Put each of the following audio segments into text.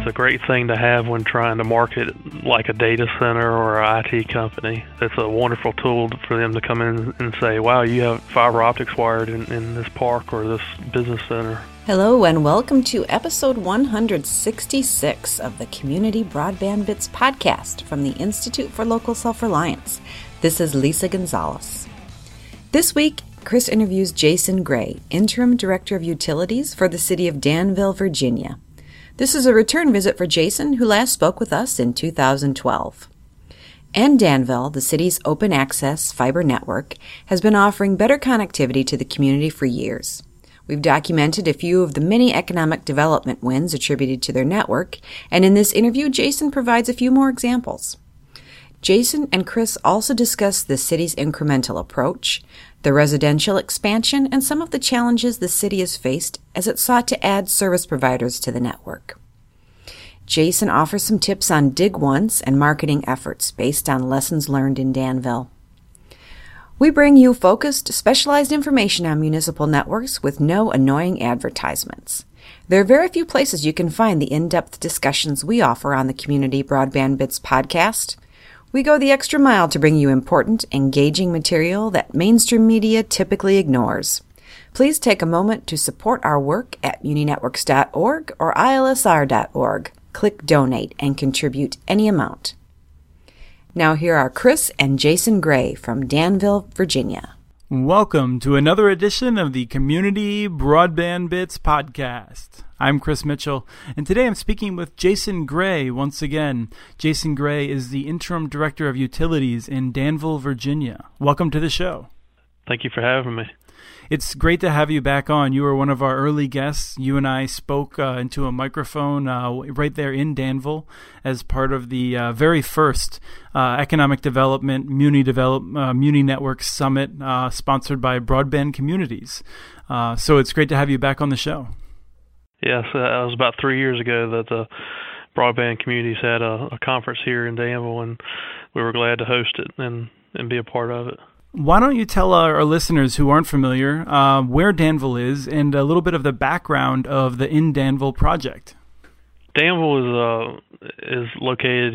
It's a great thing to have when trying to market like a data center or an IT company. It's a wonderful tool for them to come in and say, wow, you have fiber optics wired in this park or this business center. Hello and welcome to episode 166 of the Community Broadband Bits podcast from the Institute for Local Self-Reliance. This is Lisa Gonzalez. This week, Chris interviews Jason Gray, Interim Director of Utilities for the city of Danville, Virginia. This is a return visit for Jason, who last spoke with us in 2012. And Danville, the city's open access fiber network, has been offering better connectivity to the community for years. We've documented a few of the many economic development wins attributed to their network, and in this interview, Jason provides a few more examples. Jason and Chris also discuss the city's incremental approach, the residential expansion, and some of the challenges the city has faced as it sought to add service providers to the network. Jason offers some tips on dig once and marketing efforts based on lessons learned in Danville. We bring you focused, specialized information on municipal networks with no annoying advertisements. There are very few places you can find the in-depth discussions we offer on the Community Broadband Bits podcast. We go the extra mile to bring you important, engaging material that mainstream media typically ignores. Please take a moment to support our work at muninetworks.org or ilsr.org. Click Donate and contribute any amount. Now here are Chris and Jason Gray from Danville, Virginia. Welcome to another edition of the Community Broadband Bits podcast. I'm Chris Mitchell, and today I'm speaking with Jason Gray once again. Jason Gray is the Interim Director of Utilities in Danville, Virginia. Welcome to the show. Thank you for having me. It's great to have you back on. You were one of our early guests. You and I spoke into a microphone right there in Danville as part of the very first Economic Development Muni Network Summit sponsored by Broadband Communities. So it's great to have you back on the show. Yes, that was about 3 years ago that the Broadband Communities had a conference here in Danville, and we were glad to host it and be a part of it. Why don't you tell our listeners who aren't familiar where Danville is and a little bit of the background of the In Danville project? Danville is located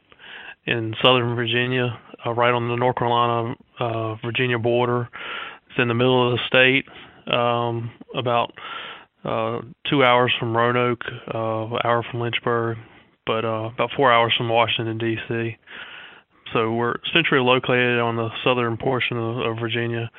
in southern Virginia, right on the North Carolina Virginia border. It's in the middle of the state, about 2 hours from Roanoke, an hour from Lynchburg, but about 4 hours from Washington, D.C. So we're centrally located on the southern portion of Virginia.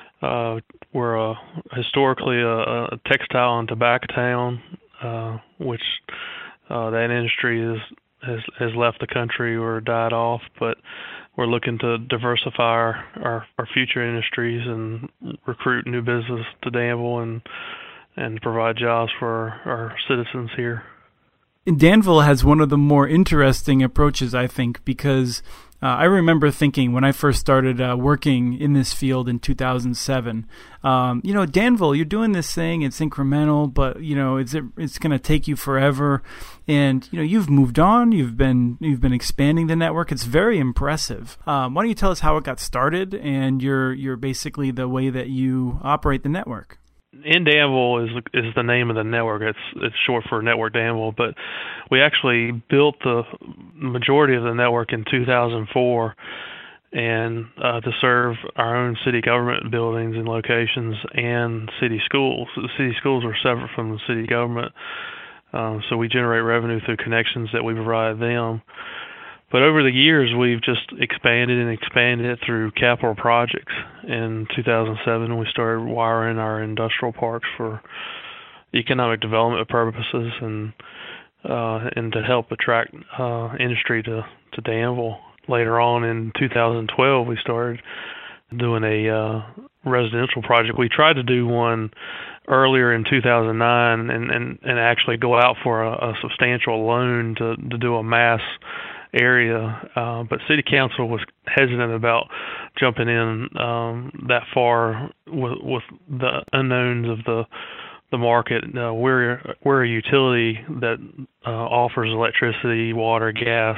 We're historically a textile and tobacco town, which that industry has left the country or died off, but we're looking to diversify our future industries and recruit new business to Danville and provide jobs for our citizens here. Danville has one of the more interesting approaches, I think, because I remember thinking when I first started working in this field in 2007, Danville, you're doing this thing, it's incremental, but, it's going to take you forever. And, you've moved on, you've been expanding the network. It's very impressive. Why don't you tell us how it got started and your basically the way that you operate the network? In Danville is the name of the network. It's short for Network Danville, but we actually built the majority of the network in 2004 and to serve our own city government buildings and locations and city schools. The city schools are separate from the city government, so we generate revenue through connections that we provide them. But over the years, we've just expanded it through capital projects. In 2007, we started wiring our industrial parks for economic development purposes and to help attract industry to Danville. Later on in 2012, we started doing a residential project. We tried to do one earlier in 2009 and actually go out for a substantial loan to do a mass area, but City Council was hesitant about jumping in that far with the unknowns of the market. We're a utility that offers electricity, water, gas,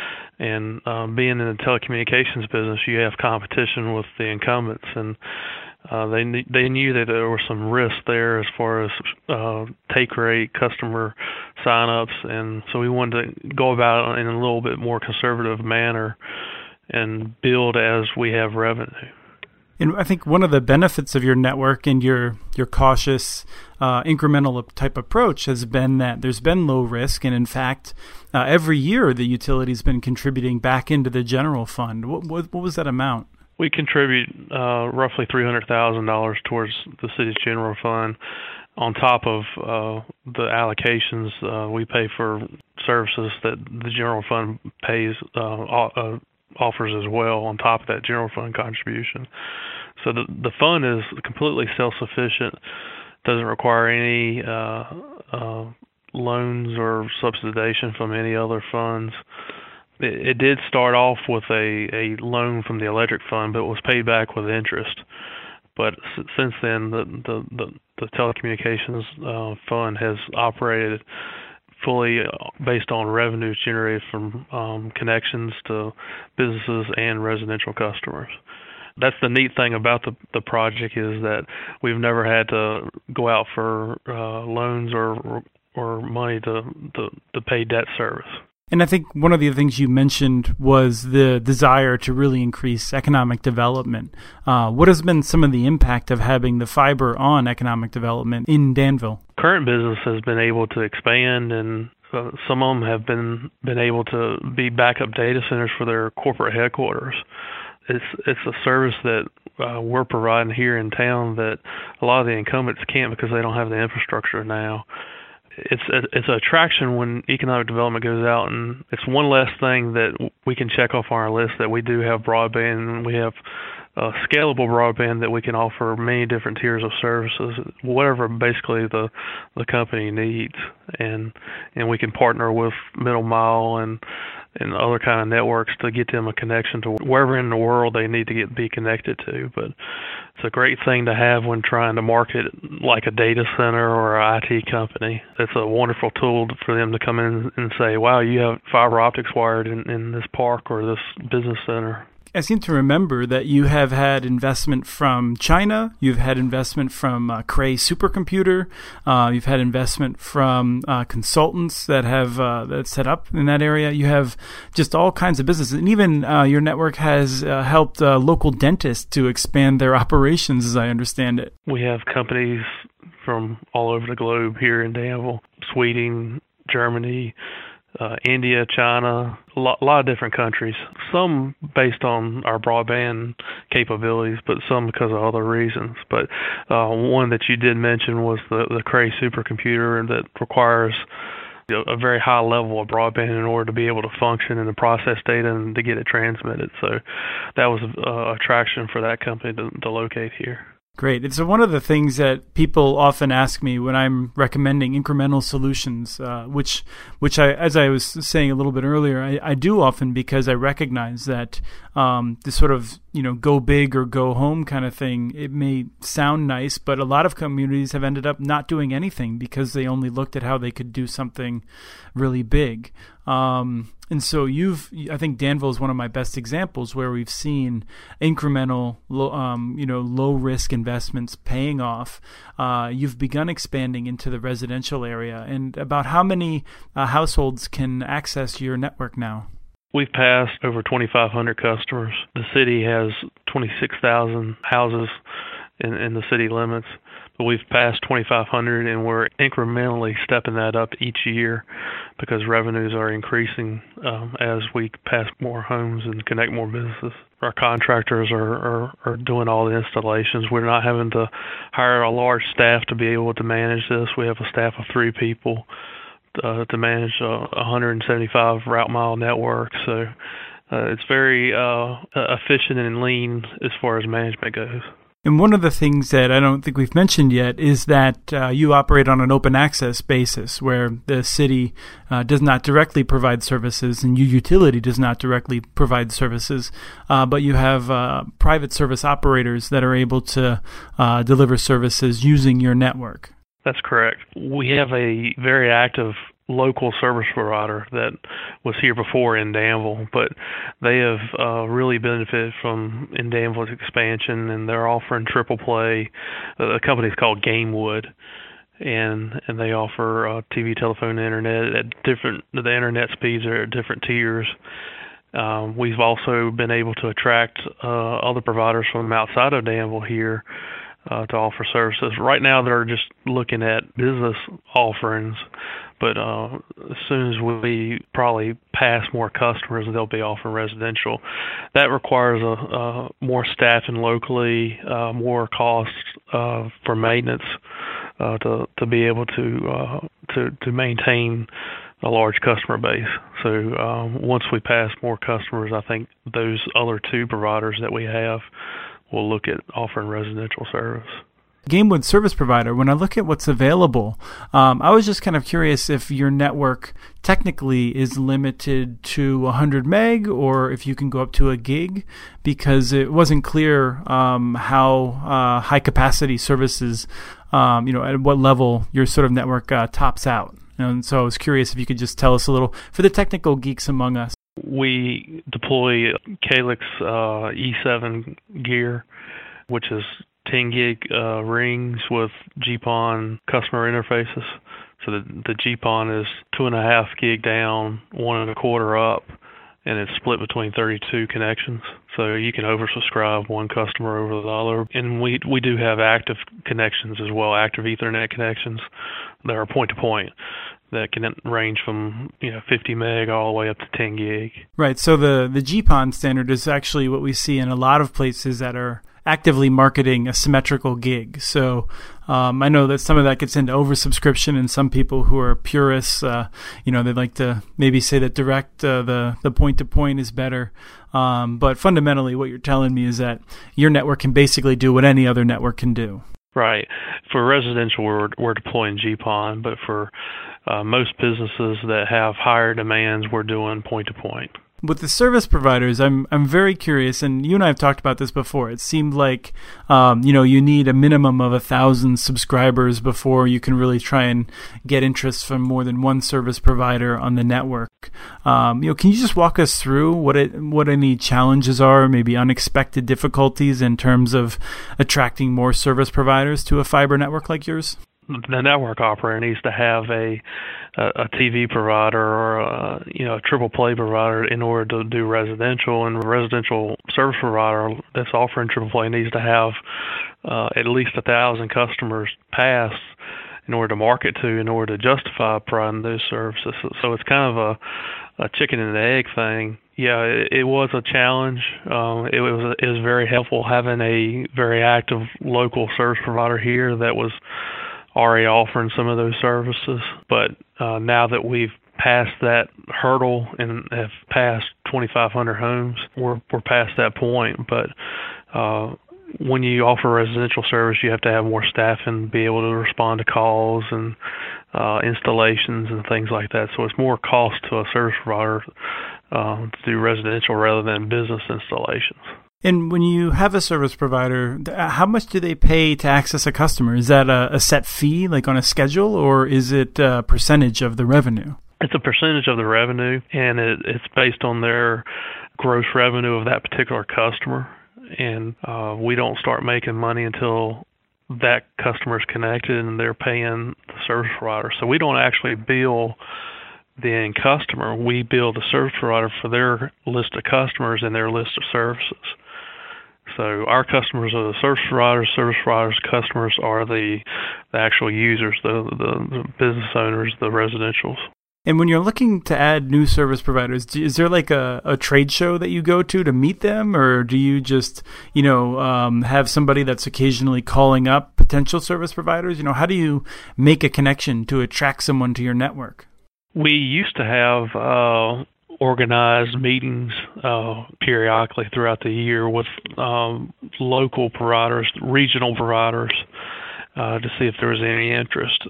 and being in the telecommunications business, you have competition with the incumbents, and They knew that there was some risk there as far as take rate, customer sign-ups, and so we wanted to go about it in a little bit more conservative manner and build as we have revenue. And I think one of the benefits of your network and your cautious, incremental type approach has been that there's been low risk, and in fact, every year the utility's been contributing back into the general fund. What was that amount? We contribute roughly $300,000 towards the city's general fund. On top of the allocations, we pay for services that the general fund pays offers as well on top of that general fund contribution. So the fund is completely self-sufficient, doesn't require any loans or subsidization from any other funds. It did start off with a loan from the electric fund, but was paid back with interest. But since then, the telecommunications fund has operated fully based on revenues generated from connections to businesses and residential customers. That's the neat thing about the project, is that we've never had to go out for loans or money to pay debt service. And I think one of the things you mentioned was the desire to really increase economic development. What has been some of the impact of having the fiber on economic development in Danville? Current business has been able to expand, and some of them have been able to be backup data centers for their corporate headquarters. It's a service that we're providing here in town that a lot of the incumbents can't because they don't have the infrastructure now. It's an attraction when economic development goes out, and it's one less thing that we can check off on our list that we do have broadband, and we have scalable broadband that we can offer many different tiers of services, whatever basically the company needs, and we can partner with Middle Mile and other kind of networks to get them a connection to wherever in the world they need to be connected to. But it's a great thing to have when trying to market like a data center or an IT company. It's a wonderful tool for them to come in and say, wow, you have fiber optics wired in this park or this business center. I seem to remember that you have had investment from China, you've had investment from Cray Supercomputer, you've had investment from consultants that have that set up in that area. You have just all kinds of businesses, and even your network has helped local dentists to expand their operations, as I understand it. We have companies from all over the globe here in Danville, Sweden, Germany, India, China, a lot of different countries, some based on our broadband capabilities, but some because of other reasons. But one that you did mention was the Cray supercomputer that requires a very high level of broadband in order to be able to function and to process data and to get it transmitted. So that was an attraction for that company to locate here. Great. It's one of the things that people often ask me when I'm recommending incremental solutions, which I, as I was saying a little bit earlier, I do often because I recognize that this sort of, go big or go home kind of thing, it may sound nice, but a lot of communities have ended up not doing anything because they only looked at how they could do something really big. And so I think Danville is one of my best examples where we've seen incremental, low risk investments paying off. You've begun expanding into the residential area, and about how many households can access your network now? We've passed over 2,500 customers. The city has 26,000 houses in the city limits. But we've passed 2,500, and we're incrementally stepping that up each year because revenues are increasing as we pass more homes and connect more businesses. Our contractors are doing all the installations. We're not having to hire a large staff to be able to manage this. We have a staff of 3 people to manage a 175 route mile network. So it's very efficient and lean as far as management goes. And one of the things that I don't think we've mentioned yet is that you operate on an open access basis where the city does not directly provide services and your utility does not directly provide services, but you have private service operators that are able to deliver services using your network. That's correct. We have a very active local service provider that was here before in Danville, but they have really benefited from in Danville's expansion, and they're offering triple play. The company's called Gamewood, and they offer TV, telephone, and internet at different. The internet speeds are at different tiers. We've also been able to attract other providers from outside of Danville here to offer services. Right now, they're just looking at business offerings, but as soon as we probably pass more customers, they'll be offering residential. That requires more staffing locally, more costs for maintenance to be able to maintain a large customer base. So once we pass more customers, I think those other two providers that we have will look at offering residential service. Gamewood service provider, when I look at what's available, I was just kind of curious if your network technically is limited to 100 meg or if you can go up to a gig, because it wasn't clear how high capacity services, at what level your sort of network tops out. And so I was curious if you could just tell us a little, for the technical geeks among us. We deploy Calyx E7 gear, which is 10 gig rings with GPON customer interfaces. So the GPON is 2.5 gig down, 1.25 up, and it's split between 32 connections. So you can oversubscribe one customer over the other. And we do have active connections as well, active Ethernet connections that are point-to-point that can range from 50 meg all the way up to 10 gig. Right. So the GPON standard is actually what we see in a lot of places that are actively marketing a symmetrical gig. So I know that some of that gets into oversubscription, and some people who are purists, they'd like to maybe say that direct, the point-to-point is better. But fundamentally, what you're telling me is that your network can basically do what any other network can do. Right. For residential, we're deploying GPON, but for most businesses that have higher demands, we're doing point-to-point. With the service providers, I'm very curious, and you and I have talked about this before. It seemed like you need a minimum of 1,000 subscribers before you can really try and get interest from more than one service provider on the network. Can you just walk us through what any challenges are, maybe unexpected difficulties in terms of attracting more service providers to a fiber network like yours? The network operator needs to have a TV provider or a triple play provider in order to do residential, and a residential service provider that's offering triple play needs to have at least 1,000 customers pass in order to market to, in order to justify providing those services. So it's kind of a chicken and egg thing. Yeah, it was a challenge. It was very helpful having a very active local service provider here that was already offering some of those services, but now that we've passed that hurdle and have passed 2,500 homes, we're past that point. But when you offer residential service, you have to have more staff and be able to respond to calls and installations and things like that. So it's more cost to a service provider to do residential rather than business installations. And when you have a service provider, how much do they pay to access a customer? Is that a set fee, like on a schedule, or is it a percentage of the revenue? It's a percentage of the revenue, and it's based on their gross revenue of that particular customer. And we don't start making money until that customer's connected and they're paying the service provider. So we don't actually bill the end customer. We bill the service provider for their list of customers and their list of services. So our customers are the service providers' customers are the actual users, the business owners, the residentials. And when you're looking to add new service providers, is there like a trade show that you go to meet them, or do you just, have somebody that's occasionally calling up potential service providers? How do you make a connection to attract someone to your network? We used to have organized meetings periodically throughout the year with local providers, regional providers, to see if there was any interest.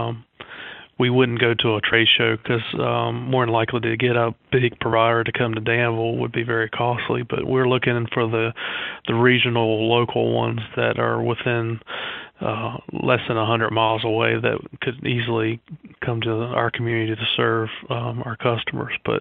We wouldn't go to a trade show because more than likely to get a big provider to come to Danville would be very costly, but we're looking for the regional local ones that are within less than 100 miles away that could easily come to our community to serve our customers. But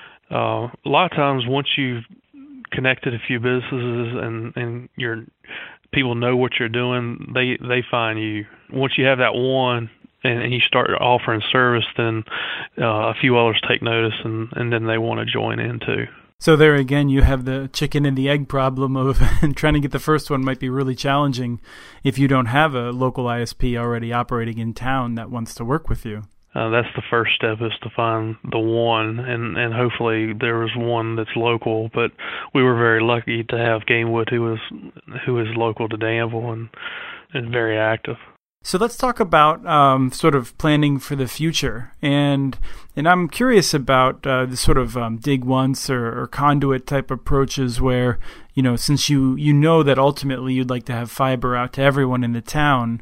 a lot of times, once you've connected a few businesses and your people know what you're doing, they find you. Once you have that one and you start offering service, then a few others take notice and then they want to join in too. So there again, you have the chicken and the egg problem of trying to get the first one might be really challenging if you don't have a local ISP already operating in town that wants to work with you. That's the first step, is to find the one, and hopefully there was one that's local. But we were very lucky to have Gamewood, who is local to Danville and very active. So let's talk about sort of planning for the future, and I'm curious about the sort of dig once or conduit type approaches where, since you know that ultimately you'd like to have fiber out to everyone in the town,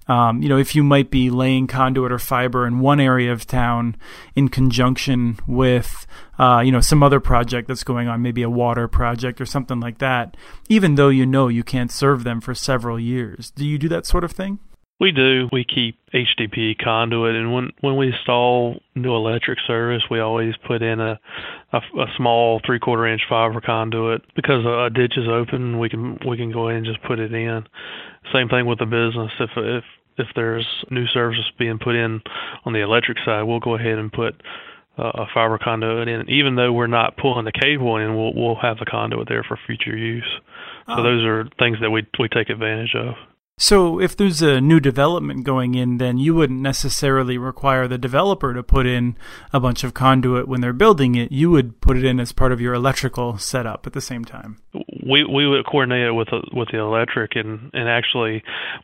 if you might be laying conduit or fiber in one area of town in conjunction with some other project that's going on, maybe a water project or something like that, even though you can't serve them for several years. Do you do that sort of thing? We do. We keep HDPE conduit, and when we install new electric service, we always put in a small 3/4 inch fiber conduit, because a ditch is open. We can go ahead and just put it in. Same thing with the business. If there's new services being put in on the electric side, we'll go ahead and put a fiber conduit in. Even though we're not pulling the cable in, we'll have the conduit there for future use. So those are things that we take advantage of. So if there's a new development going in, then you wouldn't necessarily require the developer to put in a bunch of conduit when they're building it. You would put it in as part of your electrical setup at the same time. We would coordinate it with the electric, and actually,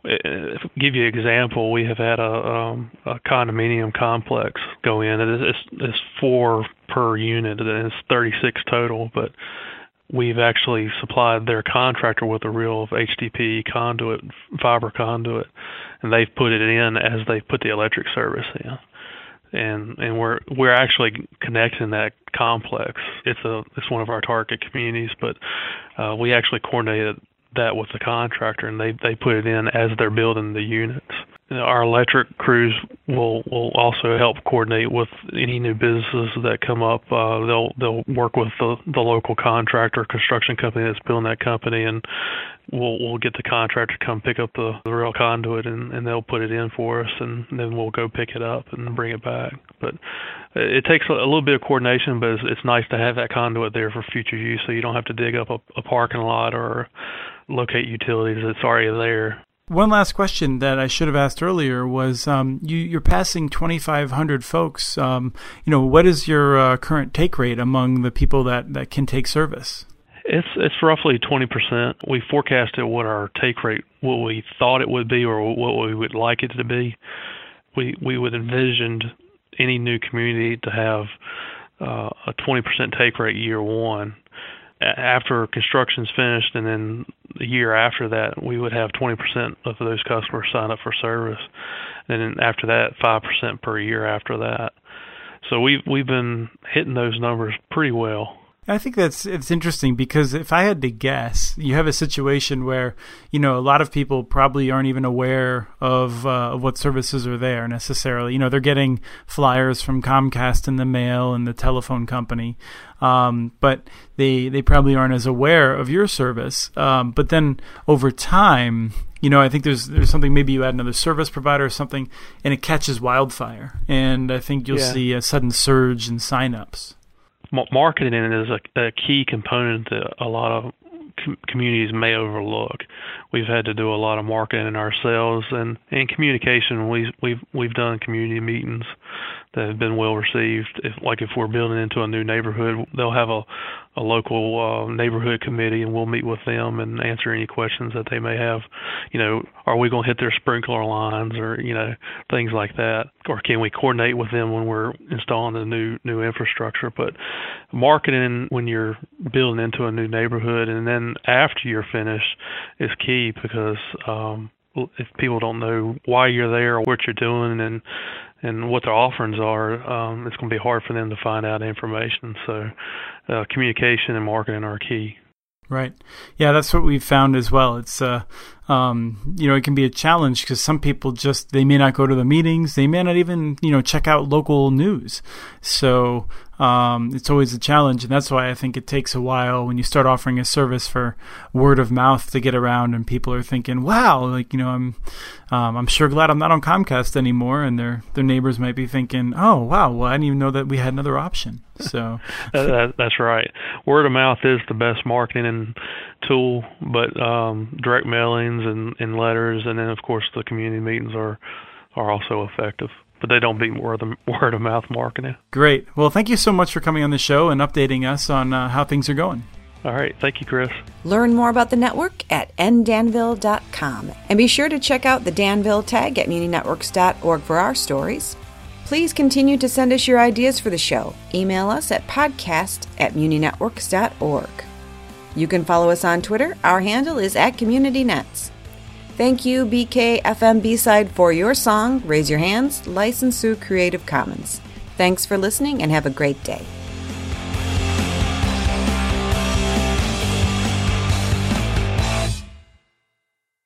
give you an example, we have had a condominium complex go in. It's 4 per unit, and it's 36 total, but we've actually supplied their contractor with a reel of HDPE conduit, fiber conduit, and they've put it in as they put the electric service in. And we're actually connecting that complex. It's one of our target communities, but we actually coordinated that with the contractor, and they put it in as they're building the units. Our electric crews will also help coordinate with any new businesses that come up. They'll work with the local contractor, construction company that's building that company, and we'll get the contractor to come pick up the rail conduit, and they'll put it in for us, and then we'll go pick it up and bring it back. But it takes a little bit of coordination, but it's nice to have that conduit there for future use, so you don't have to dig up a parking lot or locate utilities that's already there. One last question that I should have asked earlier was, you're passing 2,500 folks. What is your current take rate among the people that can take service? It's roughly 20%. We forecasted what our take rate, what we thought it would be, or what we would like it to be. We would envision any new community to have a 20% take rate year one. After construction's finished, and then the year after that, we would have 20% of those customers sign up for service, and then after that, 5% per year after that. So we've been hitting those numbers pretty well. I think it's interesting, because if I had to guess, you have a situation where, a lot of people probably aren't even aware of what services are there necessarily. They're getting flyers from Comcast in the mail and the telephone company, but they probably aren't as aware of your service. But then over time, I think there's something, maybe you add another service provider or something, and it catches wildfire. And I think you'll see a sudden surge in signups. Marketing is a key component that a lot of communities may overlook. We've had to do a lot of marketing ourselves, and communication. We've done community meetings that have been well received. If we're building into a new neighborhood, they'll have a local neighborhood committee, and we'll meet with them and answer any questions that they may have. Are we going to hit their sprinkler lines, or things like that, or can we coordinate with them when we're installing the new infrastructure? But marketing when you're building into a new neighborhood, and then after you're finished, is key, because if people don't know why you're there or what you're doing and what their offerings are, it's going to be hard for them to find out information. So communication and marketing are key. Right. Yeah, that's what we've found as well. It's it can be a challenge because some people they may not go to the meetings. They may not even, check out local news. So it's always a challenge. And that's why I think it takes a while when you start offering a service for word of mouth to get around, and people are thinking, wow, I'm sure glad I'm not on Comcast anymore. And their neighbors might be thinking, oh, wow, well, I didn't even know that we had another option. So that's right. Word of mouth is the best marketing tool, but direct mailings and letters, and then of course the community meetings are also effective, but they don't beat word of mouth marketing. Great. Well, thank you so much for coming on the show and updating us on how things are going. All right. Thank you, Chris. Learn more about the network at ndanville.com, and be sure to check out the Danville tag at muninetworks.org for our stories. Please continue to send us your ideas for the show. Email us at podcast@muninetworks.org. You can follow us on Twitter. Our handle is @CommunityNets. Thank you, BKFM B-Side, for your song, Raise Your Hands, licensed through Creative Commons. Thanks for listening and have a great day.